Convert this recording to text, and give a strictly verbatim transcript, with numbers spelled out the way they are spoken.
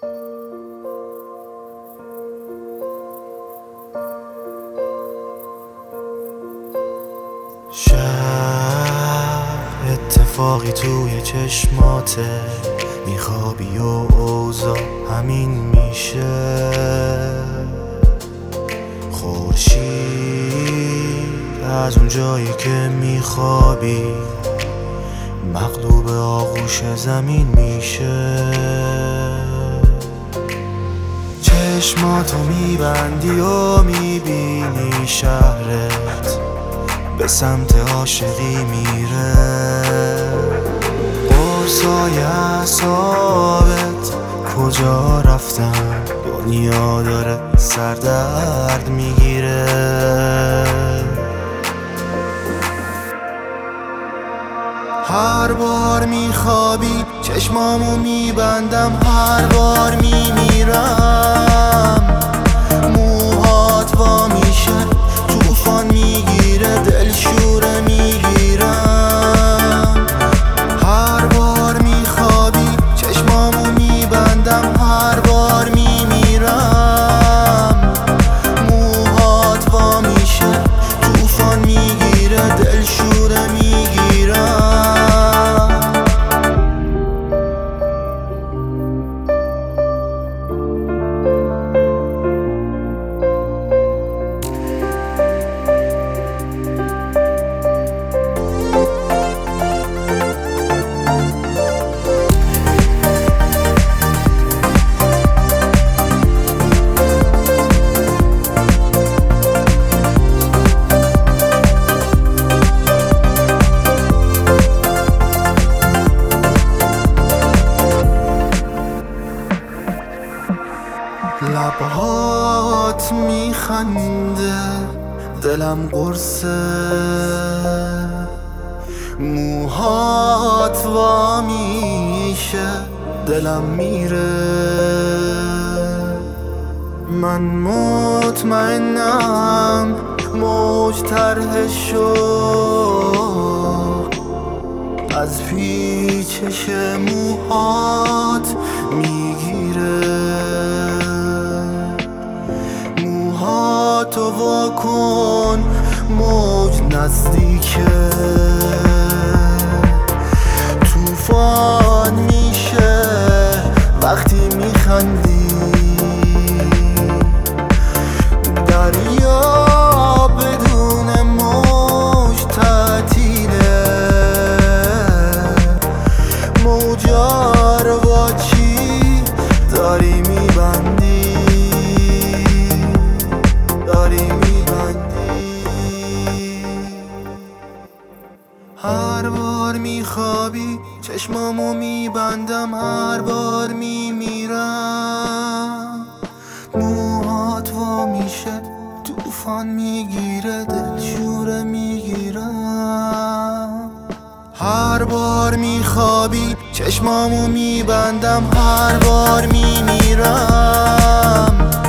شب اتفاقی توی چشماته، میخوابی و اوضاع همین میشه. خورشید از اون جایی که میخوابی مغلوب آغوش زمین میشه. چشماتو میبندی و میبینی شهرت به سمت عاشقی میره. قرصای اعصابت کجا رفتن؟ دنیا داره سردرد میگیره. هر بار میخوابی چشمامو میبندم، هر بار میمیرم. موهات وا میشه، طوفان میگیره، دلشوره میگیرم. هر بار میخوابی چشمامو میبندم، هر بار میمیرم. موهات وا میشه، طوفان میگیره، دلشوره میگیرم. لبهات میخنده، دلم قرصه. موهات وا میشه، دلم میره. من مطمئنم موج طرح شد، از پیچش موهات میگیره. تو وا کن، موج نزدیکه. طوفان میشه وقتی میخندی. دریا بدون موج تعطیله. موجا رو با چی داری میبندی؟ هر بار میخوابی چشمامو میبندم، هر بار میمیرم. موهات وا میشه، طوفان میگیره، دلشوره میگیرم. هر بار میخوابی چشمامو میبندم، هر بار میمیرم.